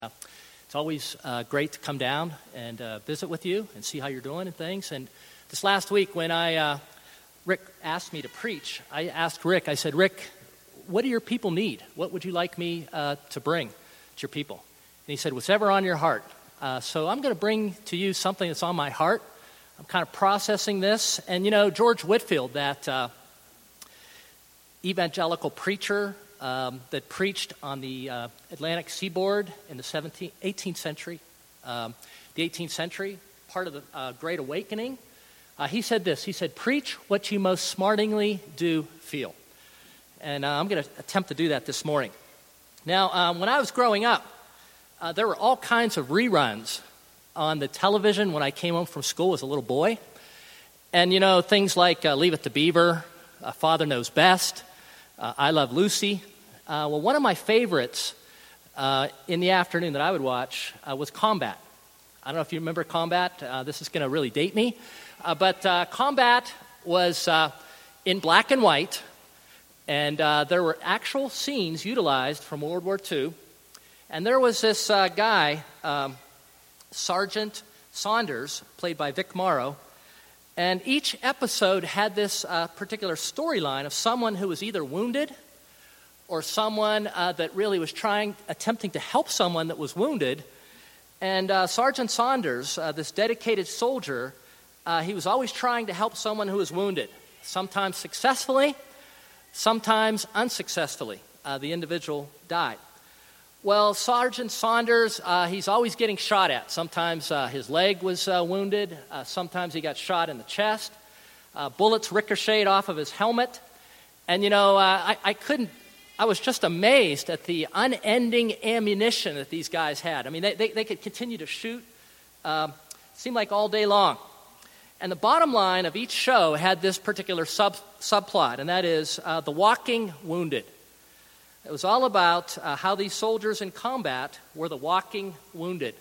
It's always great to come down and visit with you and see how you're doing and things. And this last week when Rick asked me to preach, I asked Rick, I said, Rick, what do your people need? What would you like me to bring to your people? And he said, whatever on your heart. So I'm going to bring to you something that's on my heart. I'm kind of processing this. And, George Whitefield, that evangelical preacher that preached on the Atlantic seaboard in the 18th century, the 18th century, part of the Great Awakening. He said this, he said, preach what you most smartingly do feel. And I'm going to attempt to do that this morning. Now, when I was growing up, there were all kinds of reruns on the television when I came home from school as a little boy. And, things like Leave It to Beaver, Father Knows Best, I Love Lucy. Well, one of my favorites in the afternoon that I would watch was Combat. I don't know if you remember Combat. This is going to really date me. But Combat was in black and white, and there were actual scenes utilized from World War II. And there was this guy, Sergeant Saunders, played by Vic Morrow, and each episode had this particular storyline of someone who was either wounded or someone that really was attempting to help someone that was wounded. And Sergeant Saunders, this dedicated soldier, he was always trying to help someone who was wounded, sometimes successfully, sometimes unsuccessfully. The individual died. Well, Sergeant Saunders, he's always getting shot at. Sometimes his leg was wounded. Sometimes he got shot in the chest. Bullets ricocheted off of his helmet. And, I was just amazed at the unending ammunition that these guys had. I mean, they could continue to shoot, seemed like all day long. And the bottom line of each show had this particular subplot, and that is the walking wounded. It was all about how these soldiers in combat were the walking wounded.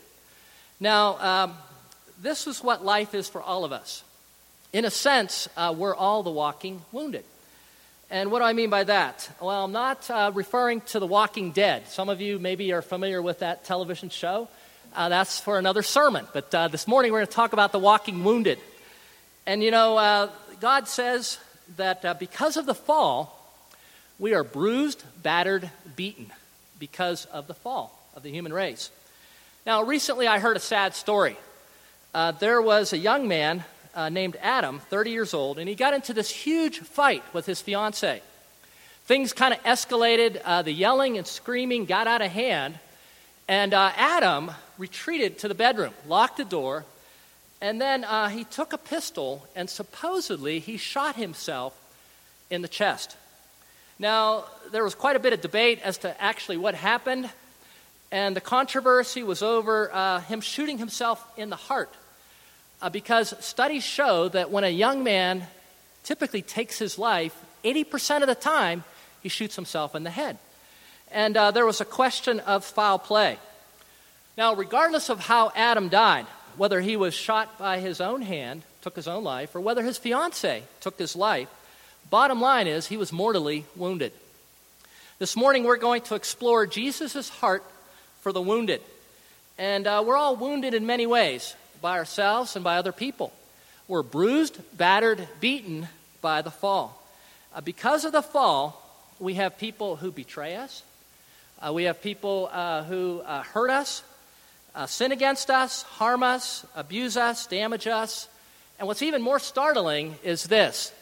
Now, this is what life is for all of us. In a sense, we're all the walking wounded. And what do I mean by that? Well, I'm not referring to The Walking Dead. Some of you maybe are familiar with that television show. That's for another sermon. But this morning we're going to talk about the walking wounded. And, God says that because of the fall, we are bruised, battered, beaten because of the fall of the human race. Now, recently I heard a sad story. There was a young man named Adam, 30 years old, and he got into this huge fight with his fiancée. Things kind of escalated. The yelling and screaming got out of hand, and Adam retreated to the bedroom, locked the door, and then he took a pistol, and supposedly he shot himself in the chest. Now, there was quite a bit of debate as to actually what happened, and the controversy was over him shooting himself in the heart. Because studies show that when a young man typically takes his life, 80% of the time, he shoots himself in the head. And there was a question of foul play. Now, regardless of how Adam died, whether he was shot by his own hand, took his own life, or whether his fiancée took his life, bottom line is he was mortally wounded. This morning, we're going to explore Jesus' heart for the wounded. And we're all wounded in many ways, by ourselves and by other people. We're bruised, battered, beaten by the fall. Because of the fall, we have people who betray us. We have people who hurt us, sin against us, harm us, abuse us, damage us. And what's even more startling is this.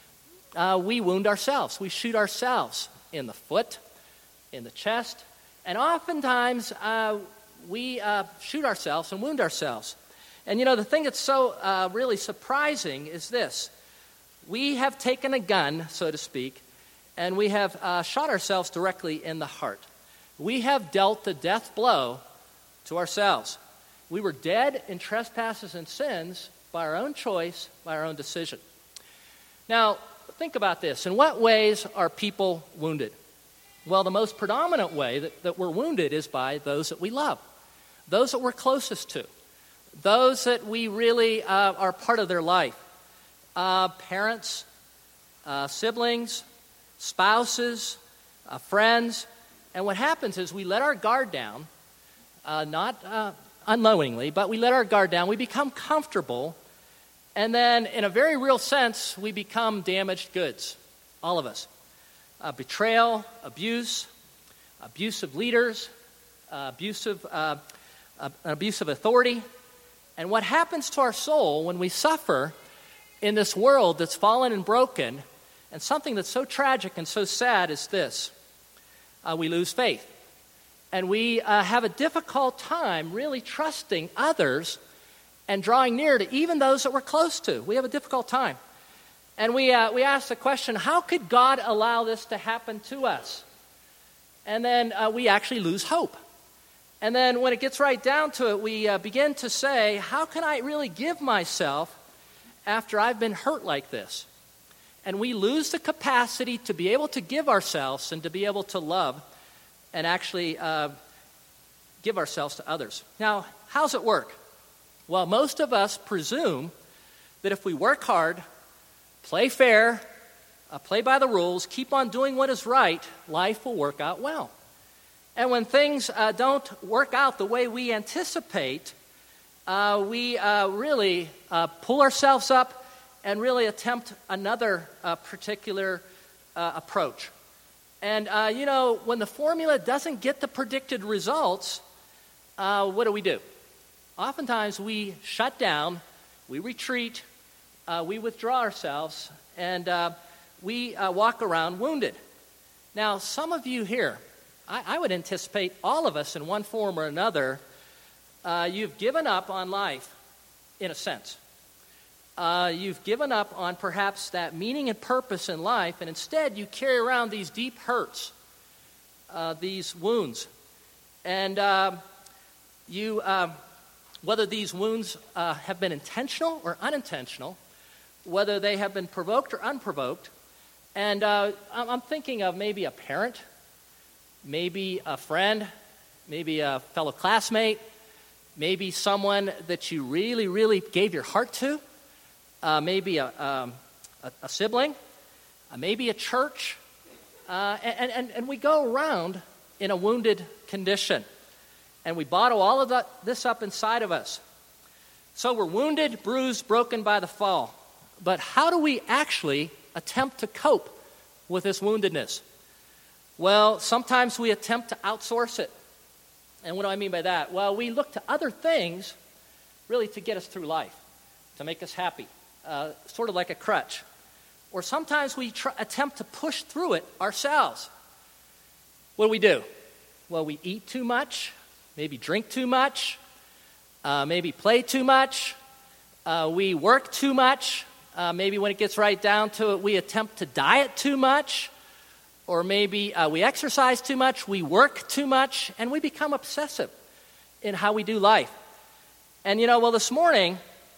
We wound ourselves. We shoot ourselves in the foot, in the chest, and oftentimes we shoot ourselves and wound ourselves. And the thing that's so really surprising is this. We have taken a gun, so to speak, and we have shot ourselves directly in the heart. We have dealt the death blow to ourselves. We were dead in trespasses and sins by our own choice, by our own decision. Now, think about this. In what ways are people wounded? Well, the most predominant way that we're wounded is by those that we love, those that we're closest to. Those that we really are part of their life. Parents, siblings, spouses, friends. And what happens is we let our guard down not unknowingly, but we let our guard down. We become comfortable, and then in a very real sense, we become damaged goods, all of us. Betrayal, abuse, abusive leaders, abusive authority. And what happens to our soul when we suffer in this world that's fallen and broken, and something that's so tragic and so sad is this. We lose faith. And we have a difficult time really trusting others and drawing near to even those that we're close to. We have a difficult time. And we ask the question, how could God allow this to happen to us? And then we actually lose hope. And then when it gets right down to it, we begin to say, how can I really give myself after I've been hurt like this? And we lose the capacity to be able to give ourselves and to be able to love and actually give ourselves to others. Now, how's it work? Well, most of us presume that if we work hard, play fair, play by the rules, keep on doing what is right, life will work out well. And when things don't work out the way we anticipate, we really pull ourselves up and really attempt another particular approach. And, when the formula doesn't get the predicted results, what do? Oftentimes we shut down, we retreat, we withdraw ourselves, and we walk around wounded. Now, some of you here, I would anticipate all of us in one form or another, you've given up on life, in a sense. You've given up on perhaps that meaning and purpose in life, and instead you carry around these deep hurts, these wounds. And whether these wounds have been intentional or unintentional, whether they have been provoked or unprovoked, and I'm thinking of maybe a parent, maybe a friend, maybe a fellow classmate, maybe someone that you really, really gave your heart to, maybe a sibling, maybe a church, and we go around in a wounded condition, and we bottle all of this up inside of us. So we're wounded, bruised, broken by the fall. But how do we actually attempt to cope with this woundedness? Well, sometimes we attempt to outsource it. And what do I mean by that? Well, we look to other things really to get us through life, to make us happy, sort of like a crutch. Or sometimes we attempt to push through it ourselves. What do? Well, we eat too much, maybe drink too much, maybe play too much, we work too much, maybe when it gets right down to it, we attempt to diet too much, or maybe we exercise too much, we work too much, and we become obsessive in how we do life. And this morning,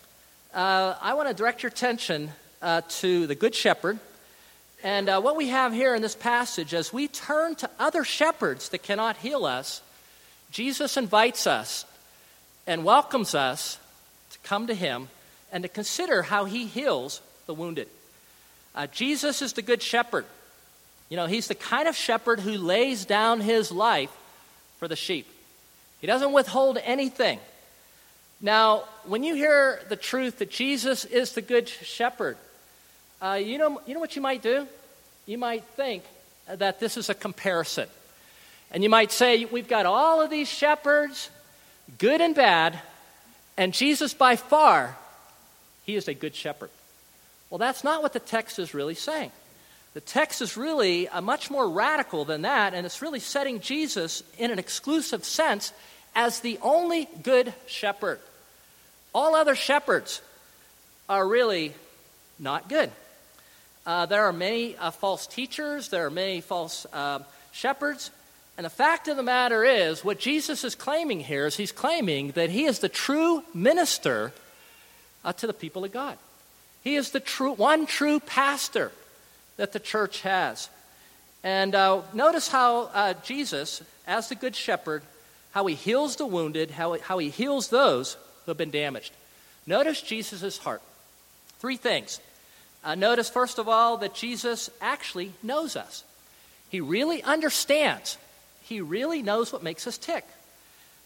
I want to direct your attention to the Good Shepherd. And what we have here in this passage, as we turn to other shepherds that cannot heal us, Jesus invites us and welcomes us to come to him and to consider how he heals the wounded. Jesus is the Good Shepherd. He's the kind of shepherd who lays down his life for the sheep. He doesn't withhold anything. Now, when you hear the truth that Jesus is the Good Shepherd, you know what you might do? You might think that this is a comparison. And you might say, we've got all of these shepherds, good and bad, and Jesus by far, he is a good shepherd. Well, that's not what the text is really saying. The text is really much more radical than that, and it's really setting Jesus in an exclusive sense as the only good shepherd. All other shepherds are really not good. There are many false teachers, there are many false shepherds, and the fact of the matter is, what Jesus is claiming here is he's claiming that he is the true minister to the people of God. He is the one true pastor that the church has. And notice how Jesus, as the Good Shepherd, how he heals the wounded, how he heals those who have been damaged. Notice Jesus' heart. 3 things. Notice, first of all, that Jesus actually knows us. He really understands. He really knows what makes us tick.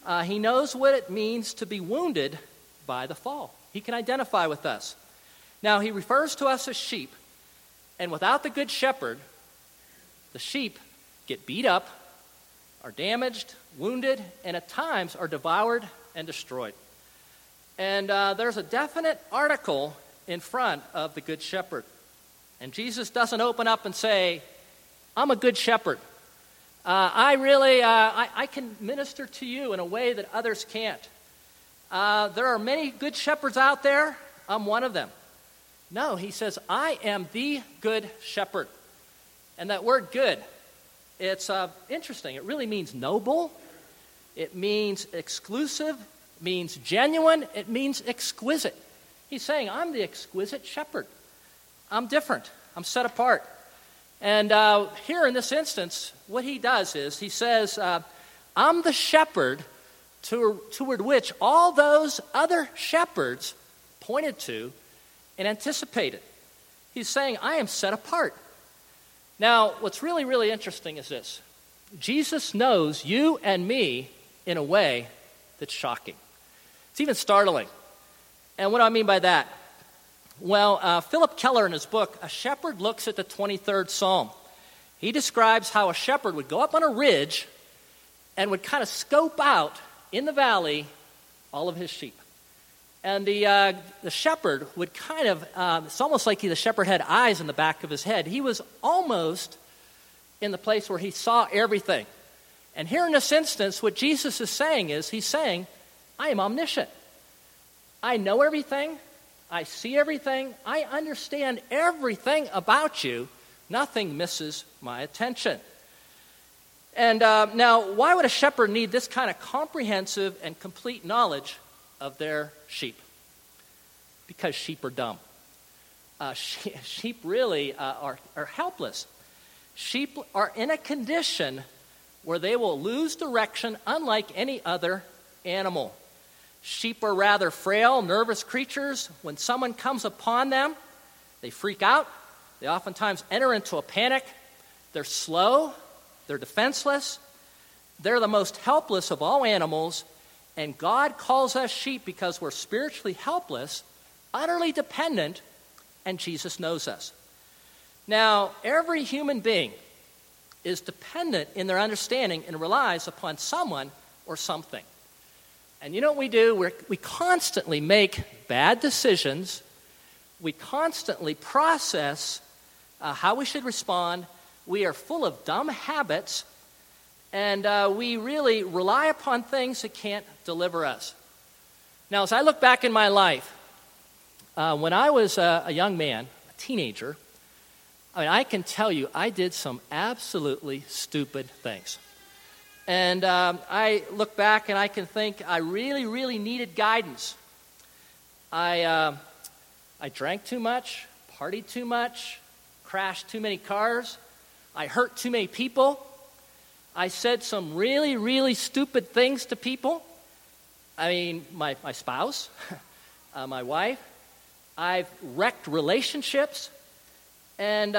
He knows what it means to be wounded by the fall. He can identify with us. Now, he refers to us as sheep, and without the good shepherd, the sheep get beat up, are damaged, wounded, and at times are devoured and destroyed. And there's a definite article in front of the good shepherd. And Jesus doesn't open up and say, I'm a good shepherd. I can minister to you in a way that others can't. There are many good shepherds out there. I'm one of them. No, he says, I am the good shepherd. And that word good, it's interesting. It really means noble. It means exclusive. It means genuine. It means exquisite. He's saying, I'm the exquisite shepherd. I'm different. I'm set apart. And here in this instance, what he does is he says, I'm the shepherd toward which all those other shepherds pointed to and anticipated. He's saying, I am set apart. Now, what's really, really interesting is this. Jesus knows you and me in a way that's shocking. It's even startling. And what do I mean by that? Well, Philip Keller in his book, A Shepherd Looks at the 23rd Psalm, he describes how a shepherd would go up on a ridge and would kind of scope out in the valley all of his sheep. And the shepherd would kind of, it's almost like the shepherd had eyes in the back of his head. He was almost in the place where he saw everything. And here in this instance, what Jesus is saying is, he's saying, I am omniscient. I know everything. I see everything. I understand everything about you. Nothing misses my attention. And now, why would a shepherd need this kind of comprehensive and complete knowledge of their sheep? Because sheep are dumb. Sheep really are helpless. Sheep are in a condition where they will lose direction unlike any other animal. Sheep are rather frail, nervous creatures. When someone comes upon them, they freak out. They oftentimes enter into a panic. They're slow. They're defenseless. They're the most helpless of all animals. And God calls us sheep because we're spiritually helpless, utterly dependent, and Jesus knows us. Now, every human being is dependent in their understanding and relies upon someone or something. And you know what we do? We constantly make bad decisions. We constantly process how we should respond. We are full of dumb habits, and we really rely upon things that can't deliver us. Now, as I look back in my life, when I was a young man, a teenager, I can tell you I did some absolutely stupid things. And I look back and I can think I really, really needed guidance. I drank too much, partied too much, crashed too many cars. I hurt too many people. I said some really, really stupid things to people. I mean, my spouse, my wife. I've wrecked relationships. And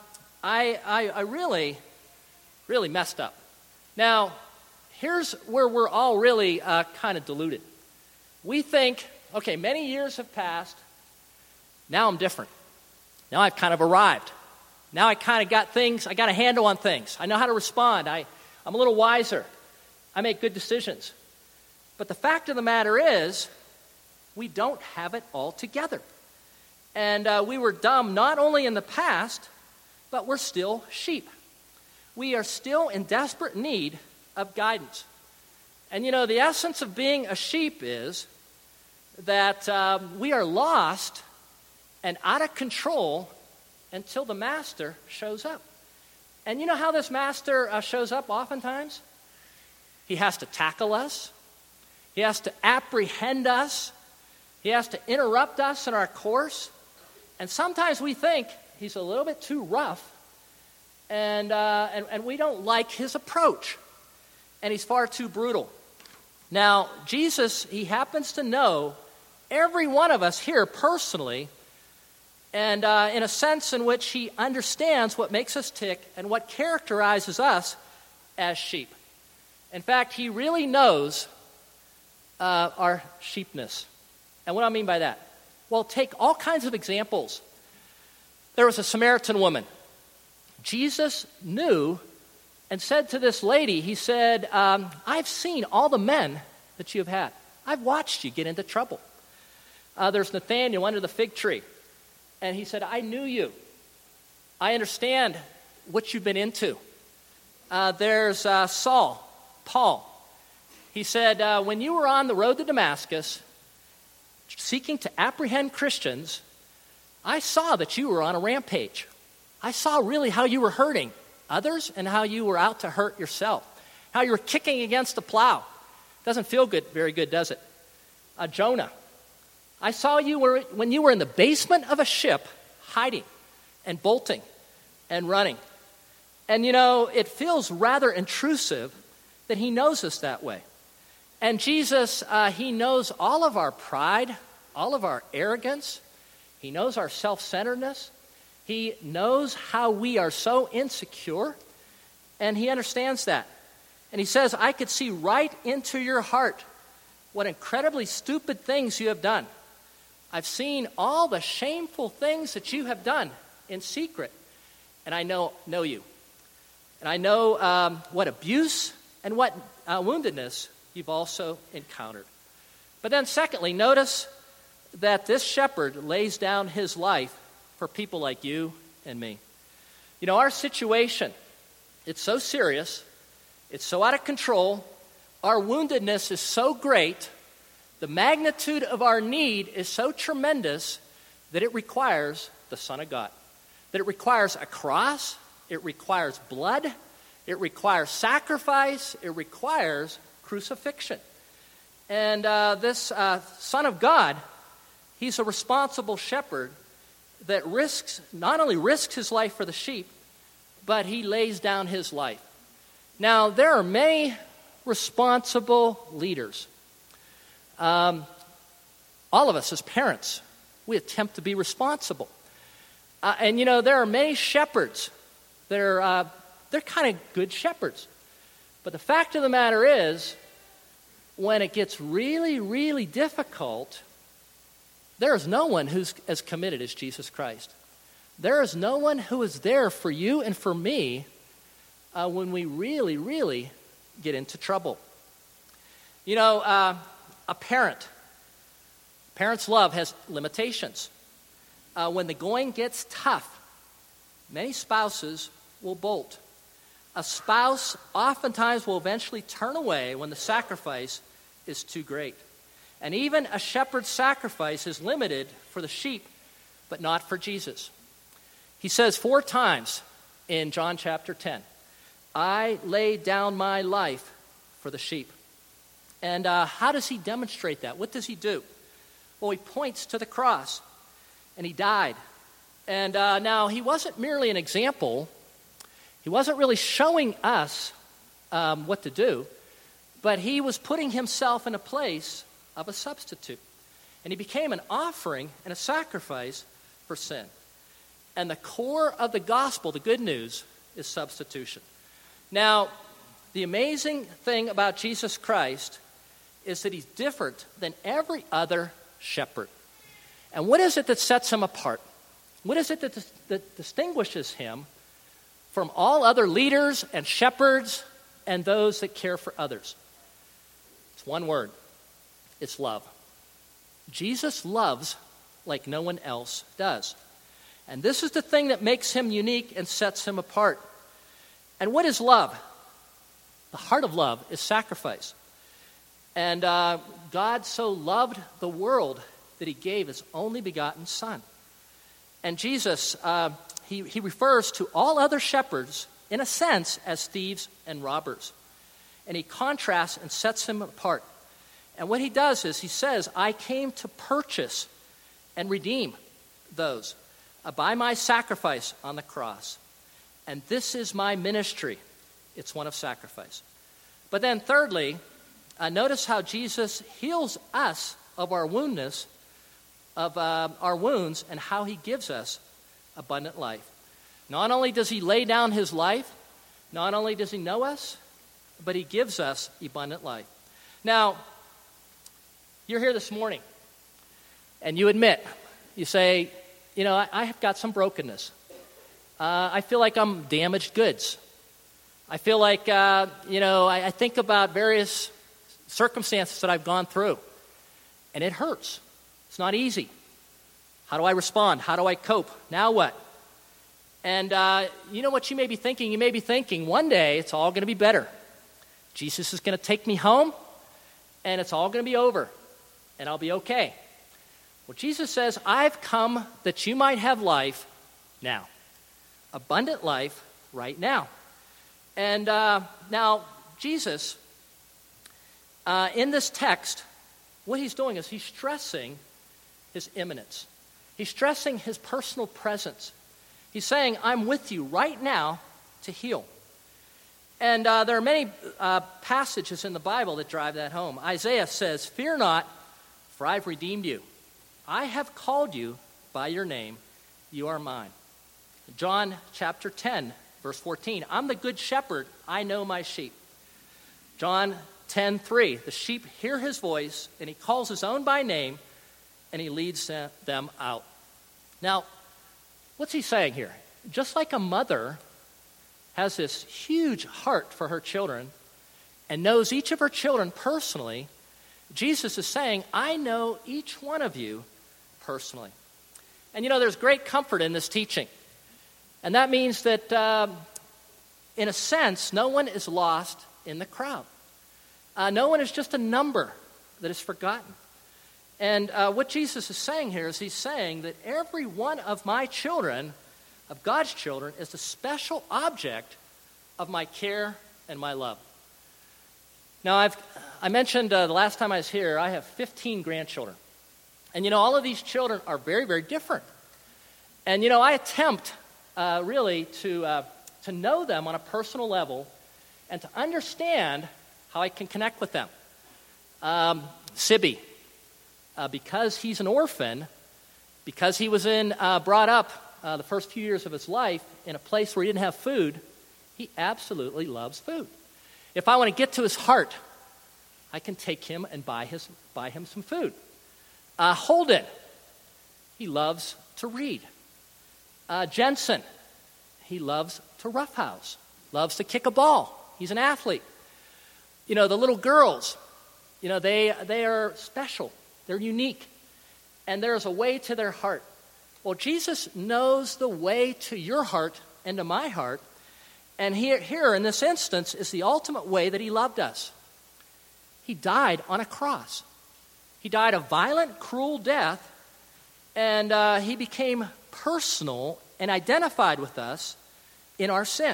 I really, really messed up. Now, here's where we're all really kind of deluded. We think, okay, many years have passed. Now I'm different. Now I've kind of arrived. Now I kind of got things, I got a handle on things. I know how to respond. I'm a little wiser. I make good decisions. But the fact of the matter is, we don't have it all together. And we were dumb not only in the past, but we're still sheep. We are still in desperate need of guidance. And you know, the essence of being a sheep is that we are lost and out of control until the master shows up. And you know how this master shows up oftentimes? He has to tackle us. He has to apprehend us. He has to interrupt us in our course. And sometimes we think he's a little bit too rough, and we don't like his approach. And he's far too brutal. Now, Jesus, he happens to know every one of us here personally, and in a sense in which he understands what makes us tick and what characterizes us as sheep. In fact, he really knows our sheepness. And what do I mean by that? Well, take all kinds of examples. There was a Samaritan woman. Jesus knew and said to this lady, he said, I've seen all the men that you have had. I've watched you get into trouble. There's Nathanael under the fig tree. And he said, I knew you. I understand what you've been into. There's Paul. He said, when you were on the road to Damascus, seeking to apprehend Christians, I saw that you were on a rampage. I saw really how you were hurting others and how you were out to hurt yourself, how you were kicking against the plow. Doesn't feel good, very good, does it? Jonah, I saw you when you were in the basement of a ship, hiding and bolting and running. And it feels rather intrusive that he knows us that way. And Jesus, he knows all of our pride, all of our arrogance. He knows our self-centeredness. He knows how we are so insecure, and he understands that. And he says, I could see right into your heart what incredibly stupid things you have done. I've seen all the shameful things that you have done in secret, and I know you. And I know what abuse and what woundedness you've also encountered. But then secondly, notice that this shepherd lays down his life for people like you and me. Our situation, it's so serious, it's so out of control, our woundedness is so great, the magnitude of our need is so tremendous that it requires the Son of God. That it requires a cross, it requires blood, it requires sacrifice, it requires crucifixion. And this Son of God, he's a responsible shepherd that not only risks his life for the sheep, but he lays down his life. Now, there are many responsible leaders. All of us as parents, we attempt to be responsible. And there are many shepherds that are they're kind of good shepherds. But the fact of the matter is, when it gets really, really difficult, there is no one who's as committed as Jesus Christ. There is no one who is there for you and for me when we really, really get into trouble. A parent's love has limitations. When the going gets tough, many spouses will bolt. A spouse oftentimes will eventually turn away when the sacrifice is too great. And even a shepherd's sacrifice is limited for the sheep, but not for Jesus. He says 4 times in John chapter 10, I lay down my life for the sheep. And how does he demonstrate that? What does he do? Well, he points to the cross, and he died. And now, he wasn't merely an example. He wasn't really showing us what to do, but he was putting himself in a place of a substitute. And he became an offering and a sacrifice for sin. And the core of the gospel, the good news, is substitution. Now, the amazing thing about Jesus Christ is that he's different than every other shepherd. And what is it that sets him apart? What is it that distinguishes him from all other leaders and shepherds and those that care for others? It's one word. It's love. Jesus loves like no one else does. And this is the thing that makes him unique and sets him apart. And what is love? The heart of love is sacrifice. And God so loved the world that he gave his only begotten Son. And Jesus, he refers to all other shepherds, in a sense, as thieves and robbers. And he contrasts and sets him apart. And what he does is he says, I came to purchase and redeem those by my sacrifice on the cross. And this is my ministry. It's one of sacrifice. But then thirdly, notice how Jesus heals us of our woundness, of our wounds, and how he gives us abundant life. Not only does he lay down his life, not only does he know us, but he gives us abundant life. Now, you're here this morning and you admit, you say, I have got some brokenness. I feel like I'm damaged goods. I feel like, I think about various circumstances that I've gone through, and it hurts. It's not easy. How do I respond? How do I cope? Now what? And you know what you may be thinking? You may be thinking, one day it's all going to be better. Jesus is going to take me home, and it's all going to be over, and I'll be okay. Well, Jesus says, I've come that you might have life now. Abundant life right now. And now, Jesus, in this text, what he's doing is he's stressing his imminence. He's stressing his personal presence. He's saying, I'm with you right now to heal. And there are many passages in the Bible that drive that home. Isaiah says, fear not, for I've redeemed you. I have called you by your name. You are mine. John chapter 10, verse 14. I'm the good shepherd. I know my sheep. John 10:3. The sheep hear his voice, and he calls his own by name, and he leads them out. Now, what's he saying here? Just like a mother has this huge heart for her children and knows each of her children personally, Jesus is saying, I know each one of you personally. And there's great comfort in this teaching. And that means that, in a sense, no one is lost in the crowd. No one is just a number that is forgotten. And what Jesus is saying here is he's saying that every one of my children, of God's children, is a special object of my care and my love. Now, I mentioned the last time I was here, I have 15 grandchildren. And, all of these children are very, very different. And, I attempt really to know them on a personal level and to understand how I can connect with them. Sibby, because he's an orphan, because he was brought up the first few years of his life in a place where he didn't have food, he absolutely loves food. If I want to get to his heart, I can take him and buy him some food. Holden, he loves to read. Jensen, he loves to roughhouse, loves to kick a ball. He's an athlete. The little girls, they are special. They're unique. And there's a way to their heart. Well, Jesus knows the way to your heart and to my heart. And here in this instance is the ultimate way that he loved us. He died on a cross. He died a violent, cruel death. And he became personal and identified with us in our sin.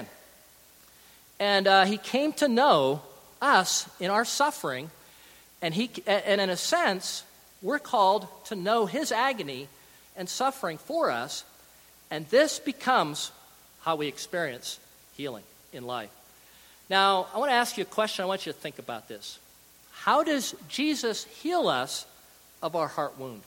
And he came to know us in our suffering. And in a sense, we're called to know his agony and suffering for us. And this becomes how we experience healing in life. Now, I want to ask you a question. I want you to think about this. How does Jesus heal us of our heart wound?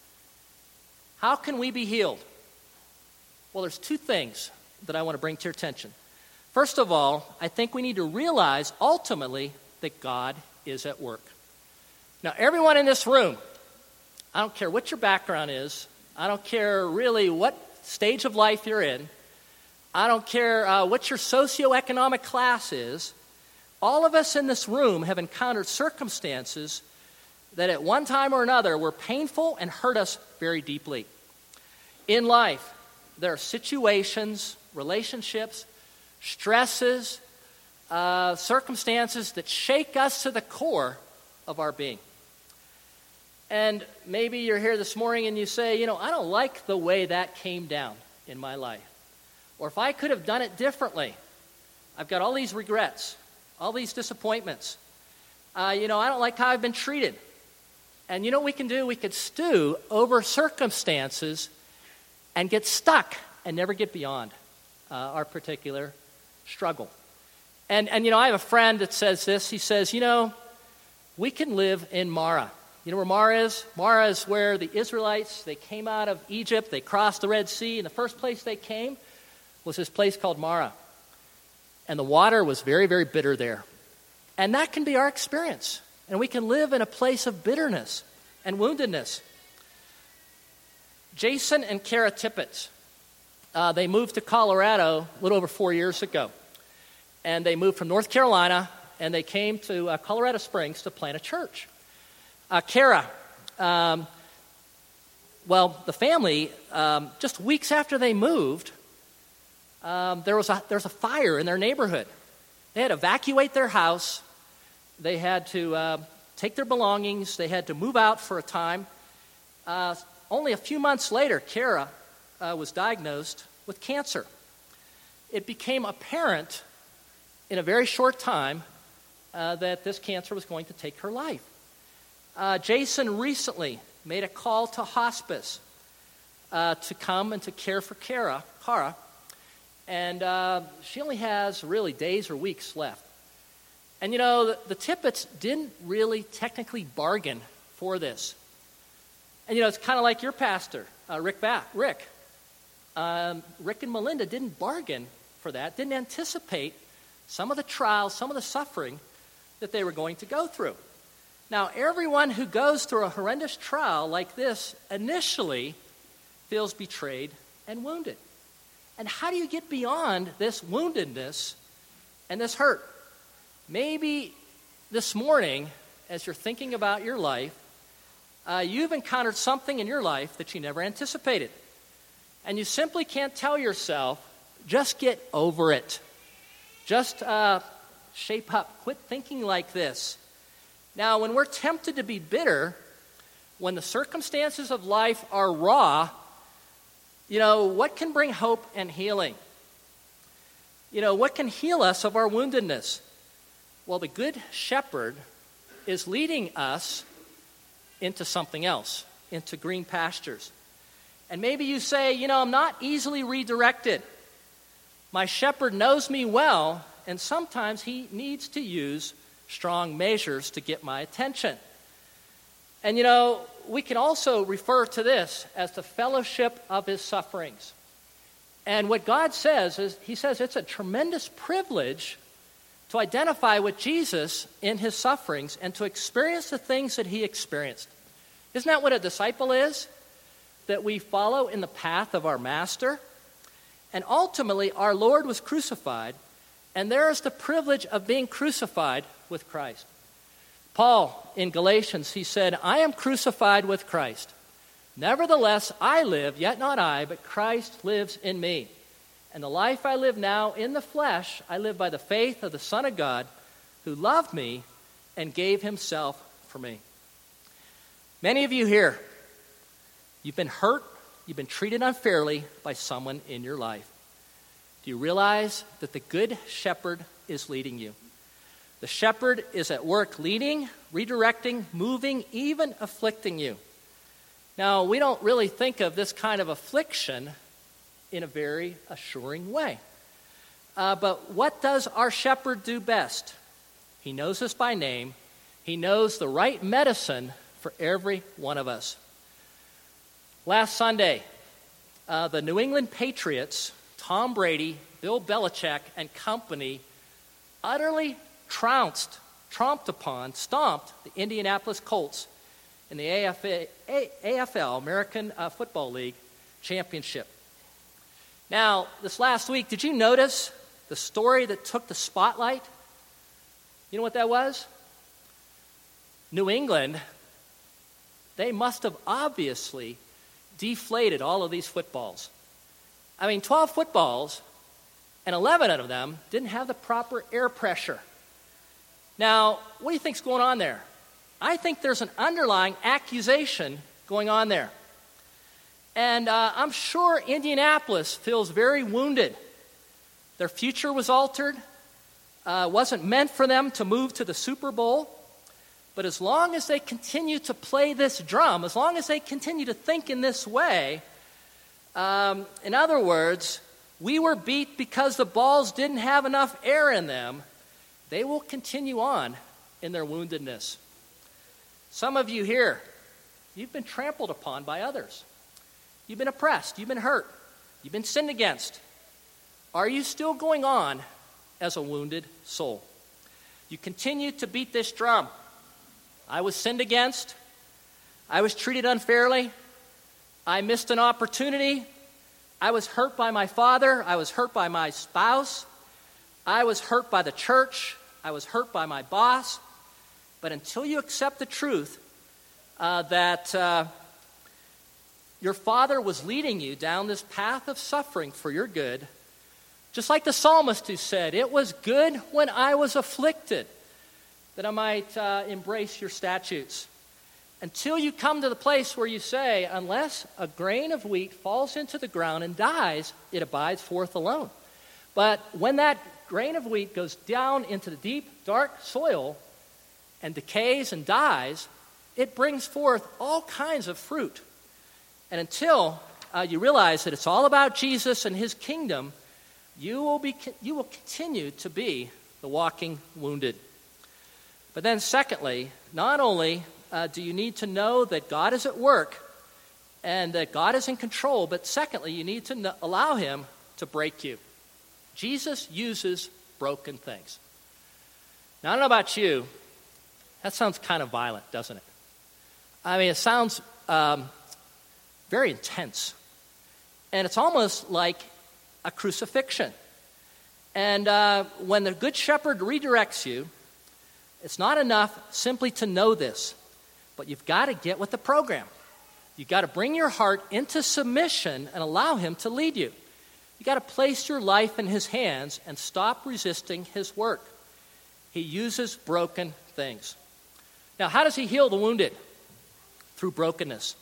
How can we be healed? Well, there's two things that I want to bring to your attention. First of all, I think we need to realize ultimately that God is at work. Now, everyone in this room, I don't care what your background is, I don't care really what stage of life you're in, I don't care what your socioeconomic class is, all of us in this room have encountered circumstances that at one time or another were painful and hurt us very deeply. In life, there are situations, relationships, stresses, circumstances that shake us to the core of our being. And maybe you're here this morning and you say, I don't like the way that came down in my life. Or if I could have done it differently, I've got all these regrets, all these disappointments. I don't like how I've been treated. And you know what we can do? We could stew over circumstances and get stuck and never get beyond our particular struggle. And I have a friend that says this. He says, we can live in Marah. You know where Marah is? Marah is where the Israelites, they came out of Egypt, they crossed the Red Sea, and the first place they came was this place called Marah. And the water was very, very bitter there. And that can be our experience. And we can live in a place of bitterness. and woundedness. Jason and Kara Tippett, they moved to Colorado a little over 4 years ago. And they moved from North Carolina, and they came to Colorado Springs to plant a church. Kara, the family, just weeks after they moved, there was a fire in their neighborhood. They had to evacuate their house. They had to take their belongings. They had to move out for a time. Only a few months later, Kara was diagnosed with cancer. It became apparent in a very short time that this cancer was going to take her life. Jason recently made a call to hospice to come and to care for Kara, and she only has really days or weeks left. And the Tippetts didn't really technically bargain for this. And it's kind of like your pastor, Rick. Rick and Melinda didn't bargain for that, didn't anticipate some of the trials, some of the suffering that they were going to go through. Now, everyone who goes through a horrendous trial like this initially feels betrayed and wounded. And how do you get beyond this woundedness and this hurt? Maybe this morning, as you're thinking about your life, you've encountered something in your life that you never anticipated. And you simply can't tell yourself, just get over it. Just shape up. Quit thinking like this. Now, when we're tempted to be bitter, when the circumstances of life are raw, what can bring hope and healing? What can heal us of our woundedness? Well, the Good Shepherd is leading us into something else, into green pastures. And maybe you say, I'm not easily redirected. My shepherd knows me well, and sometimes he needs to use strong measures to get my attention. And we can also refer to this as the fellowship of his sufferings. And what God says is, he says it's a tremendous privilege to identify with Jesus in his sufferings and to experience the things that he experienced. Isn't that what a disciple is? That we follow in the path of our master. And ultimately, our Lord was crucified, and there is the privilege of being crucified with Christ. Paul, in Galatians, he said, I am crucified with Christ. Nevertheless, I live, yet not I, but Christ lives in me. And the life I live now in the flesh, I live by the faith of the Son of God, who loved me and gave himself for me. Many of you here, you've been hurt, you've been treated unfairly by someone in your life. Do you realize that the Good Shepherd is leading you? The shepherd is at work leading, redirecting, moving, even afflicting you. Now, we don't really think of this kind of affliction in a very assuring way. But what does our shepherd do best? He knows us by name. He knows the right medicine for every one of us. Last Sunday, the New England Patriots, Tom Brady, Bill Belichick, and company utterly stomped the Indianapolis Colts in the AFL, American Football League Championship. Now, this last week, did you notice the story that took the spotlight? You know what that was? New England, they must have obviously deflated all of these footballs. 12 footballs, and 11 of them didn't have the proper air pressure. Now, what do you think's going on there? I think there's an underlying accusation going on there. And I'm sure Indianapolis feels very wounded. Their future was altered. Wasn't meant for them to move to the Super Bowl. But as long as they continue to play this drum, as long as they continue to think in this way, in other words, we were beat because the balls didn't have enough air in them, they will continue on in their woundedness. Some of you here, you've been trampled upon by others. You've been oppressed. You've been hurt. You've been sinned against. Are you still going on as a wounded soul? You continue to beat this drum. I was sinned against. I was treated unfairly. I missed an opportunity. I was hurt by my father. I was hurt by my spouse. I was hurt by the church. I was hurt by my boss. But until you accept the truth that your Father was leading you down this path of suffering for your good, just like the psalmist who said, "It was good when I was afflicted, that I might embrace your statutes." Until you come to the place where you say, unless a grain of wheat falls into the ground and dies, it abides forth alone. But when that grain of wheat goes down into the deep, dark soil and decays and dies, it brings forth all kinds of fruit. And until you realize that it's all about Jesus and his kingdom, you will continue to be the walking wounded. But then secondly, not only do you need to know that God is at work and that God is in control, but secondly, you need to allow him to break you. Jesus uses broken things. Now, I don't know about you, that sounds kind of violent, doesn't it? I mean, it sounds very intense. And it's almost like a crucifixion. And when the Good Shepherd redirects you, it's not enough simply to know this, but you've got to get with the program. You've got to bring your heart into submission and allow him to lead you. You've got to place your life in his hands and stop resisting his work. He uses broken things. Now, how does he heal the wounded? Through brokenness.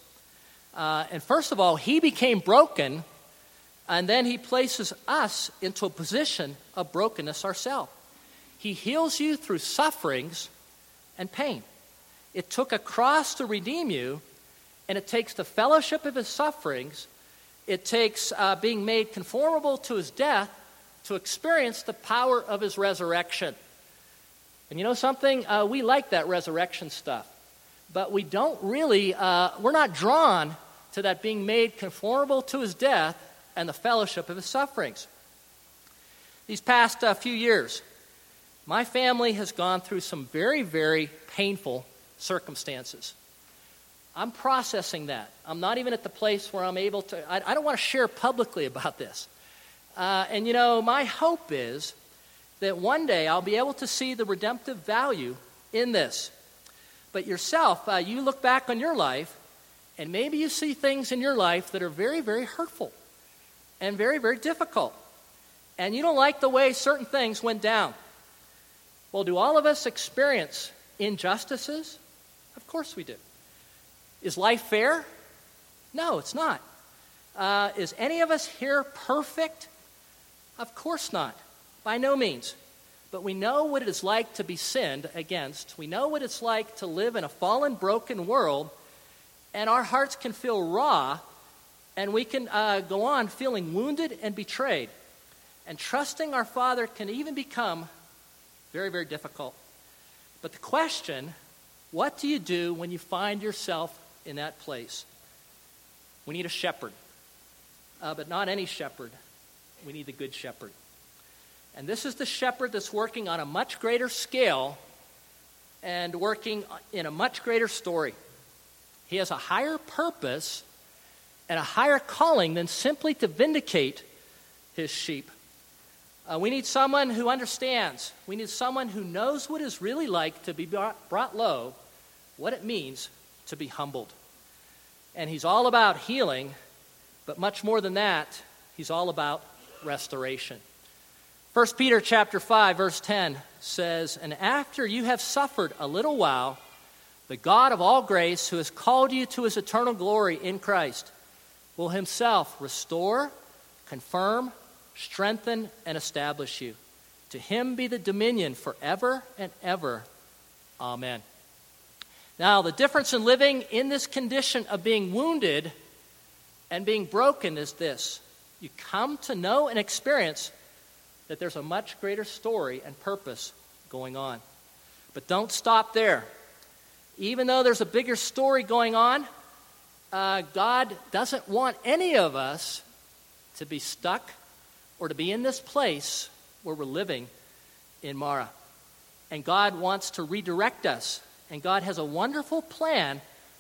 And first of all, he became broken, and then he places us into a position of brokenness ourselves. He heals you through sufferings and pain. It took a cross to redeem you, and it takes the fellowship of his sufferings. It takes being made conformable to his death to experience the power of his resurrection. And you know something? We like that resurrection stuff. But we don't really, we're not drawn to that being made conformable to his death and the fellowship of his sufferings. These past few years, my family has gone through some very, very painful circumstances. I'm processing that. I'm not even at the place where I'm able to, I don't want to share publicly about this. And you know, my hope is that one day I'll be able to see the redemptive value in this. But yourself, you look back on your life, and maybe you see things in your life that are very, very hurtful and very, very difficult. And you don't like the way certain things went down. Well, do all of us experience injustices? Of course we do. Is life fair? No, it's not. Is any of us here perfect? Of course not. By no means. But we know what it is like to be sinned against. We know what it's like to live in a fallen, broken world, and our hearts can feel raw, and we can go on feeling wounded and betrayed. And trusting our Father can even become very, very difficult. But the question, what do you do when you find yourself in that place? We need a shepherd, but not any shepherd. We need the Good Shepherd. And this is the shepherd that's working on a much greater scale and working in a much greater story. He has a higher purpose and a higher calling than simply to vindicate his sheep. We need someone who understands. We need someone who knows what it's really like to be brought low, what it means to be humbled. And he's all about healing, but much more than that, he's all about restoration. 1 Peter chapter 5, verse 10 says, "And after you have suffered a little while, the God of all grace, who has called you to his eternal glory in Christ, will himself restore, confirm, strengthen, and establish you. To him be the dominion forever and ever. Amen." Now, the difference in living in this condition of being wounded and being broken is this. You come to know and experience that there's a much greater story and purpose going on. But don't stop there. Even though there's a bigger story going on, God doesn't want any of us to be stuck or to be in this place where we're living in Mara. And God wants to redirect us. And God has a wonderful plan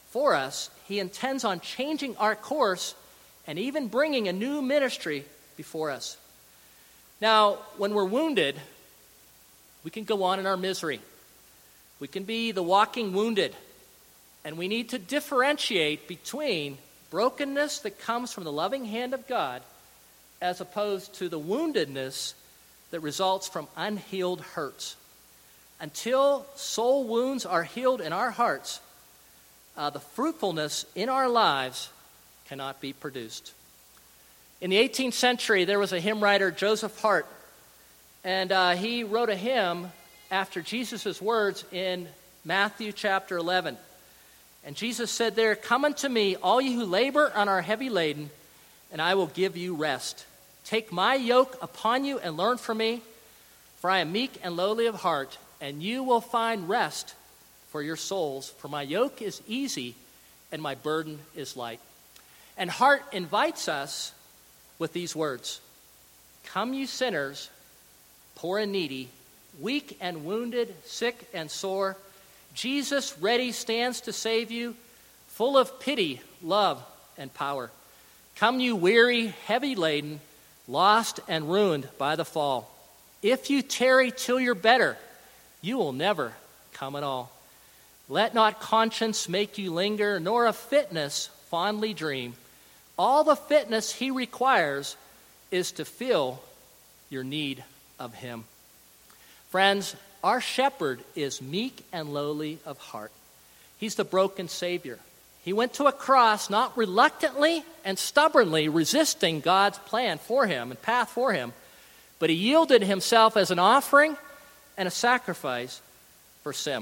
for us. He intends on changing our course and even bringing a new ministry before us. Now, when we're wounded, we can go on in our misery. We can be the walking wounded. And we need to differentiate between brokenness that comes from the loving hand of God as opposed to the woundedness that results from unhealed hurts. Until soul wounds are healed in our hearts, the fruitfulness in our lives cannot be produced. In the 18th century, there was a hymn writer, Joseph Hart, and he wrote a hymn after Jesus' words in Matthew chapter 11. And Jesus said there, "Come unto me, all you who labor and are heavy laden, and I will give you rest. Take my yoke upon you and learn from me, for I am meek and lowly of heart, and you will find rest for your souls. For my yoke is easy and my burden is light." And Hart invites us with these words, "Come, you sinners, poor and needy, weak and wounded, sick and sore. Jesus ready stands to save you, full of pity, love, and power. Come, you weary, heavy laden, lost and ruined by the fall. If you tarry till you're better, you will never come at all. Let not conscience make you linger, nor of fitness fondly dream. All the fitness he requires is to fill your need of him." Friends, our shepherd is meek and lowly of heart. He's the broken Savior. He went to a cross not reluctantly and stubbornly resisting God's plan for him and path for him, but he yielded himself as an offering and a sacrifice for sin.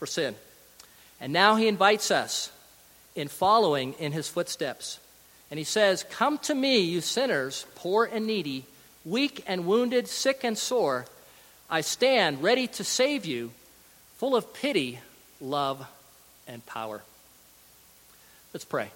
And now he invites us in following in his footsteps. And he says, "Come to me, you sinners, poor and needy, weak and wounded, sick and sore. I stand ready to save you, full of pity, love, and power." Let's pray.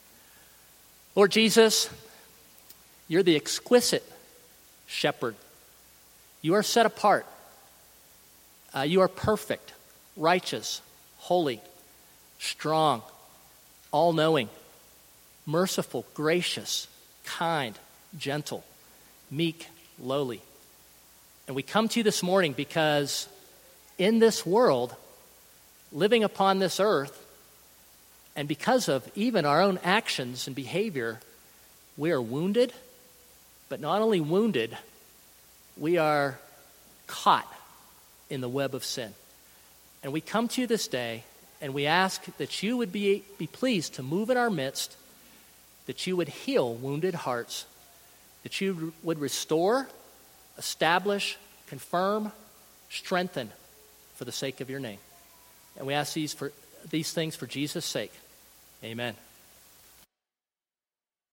Lord Jesus, you're the exquisite shepherd. You are set apart. You are perfect, righteous, holy, strong, all-knowing, merciful, gracious, kind, gentle, meek, lowly. And we come to you this morning because in this world, living upon this earth, and because of even our own actions and behavior, we are wounded, but not only wounded, we are caught in the web of sin. And we come to you this day, and we ask that you would be pleased to move in our midst, that you would heal wounded hearts, that you would restore, establish, confirm, strengthen for the sake of your name. And we ask these things for Jesus' sake. Amen.